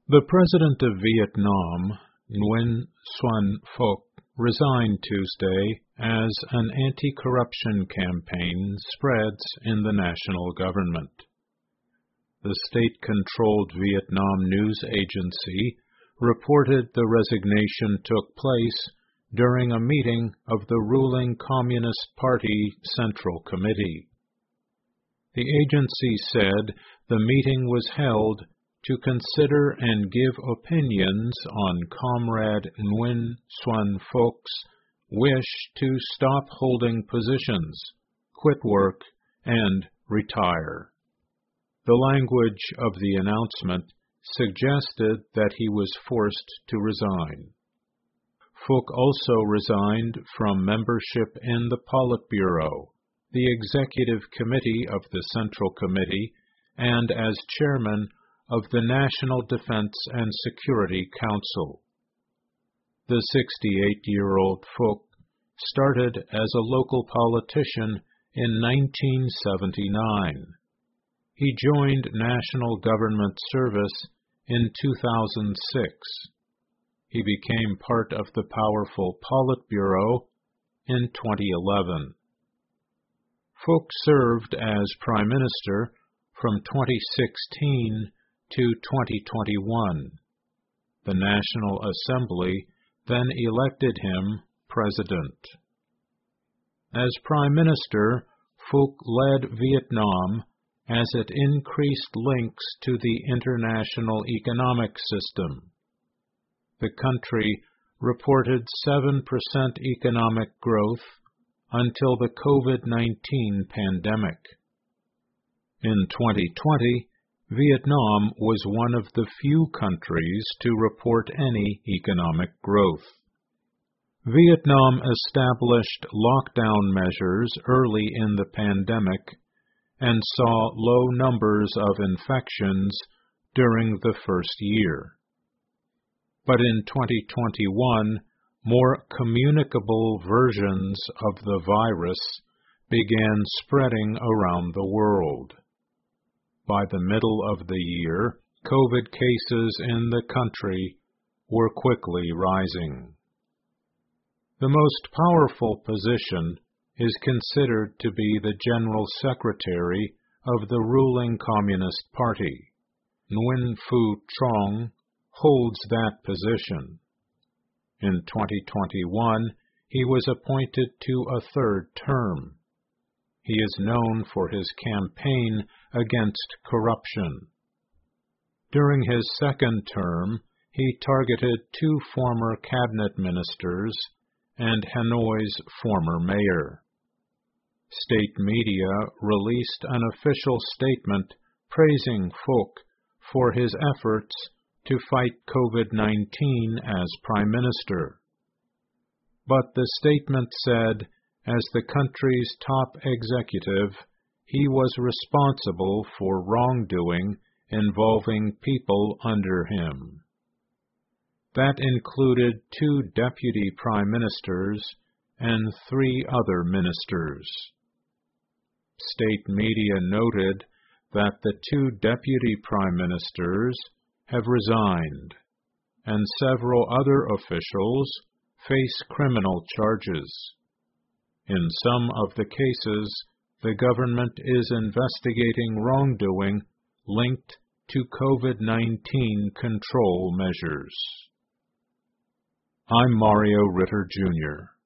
The president of Vietnam, Nguyen Xuan Phuc, resigned Tuesday as an anti-corruption campaign spreads in the national government. The state-controlled Vietnam news agency reported the resignation took place during a meeting of the ruling Communist Party Central Committee. The agency said the meeting was held to consider and give opinions on Comrade Nguyen Xuan Phoc's wish to stop holding positions, quit work, and retire. The language of the announcement suggested that he was forced to resign. Phuc also resigned from membership in the Politburo, the executive committee of the Central Committee, and as chairman of the National Defense and Security Council. The 68-year-old Phuc started as a local politician in 1979. He joined national government service in 2006. He became part of the powerful Politburo in 2011. Phuc served as Prime Minister from 2016 to 2021. The National Assembly then elected him president. As Prime Minister, Phuc led Vietnam as it increased links to the international economic system. The country reported 7% economic growth until the COVID-19 pandemic. In 2020, Vietnam was one of the few countries to report any economic growth. Vietnam established lockdown measures early in the pandemic and saw low numbers of infections during the first year. But in 2021, more communicable versions of the virus began spreading around the world. By the middle of the year, COVID cases in the country were quickly rising. The most powerful position is considered to be the General Secretary of the ruling Communist Party. Nguyen Phu Trong holds that position. In 2021, he was appointed to a third term. He is known for his campaign against corruption. During his second term, he targeted two former cabinet ministers and Hanoi's former mayor. State media released an official statement praising Phuc for his efforts to fight COVID-19 as Prime Minister. But the statement said, as the country's top executive, he was responsible for wrongdoing involving people under him. That included 2 deputy prime ministers and 3 other ministers. State media noted that the 2 deputy prime ministers have resigned, and several other officials face criminal charges. In some of the cases, the government is investigating wrongdoing linked to COVID-19 control measures. I'm Mario Ritter, Jr.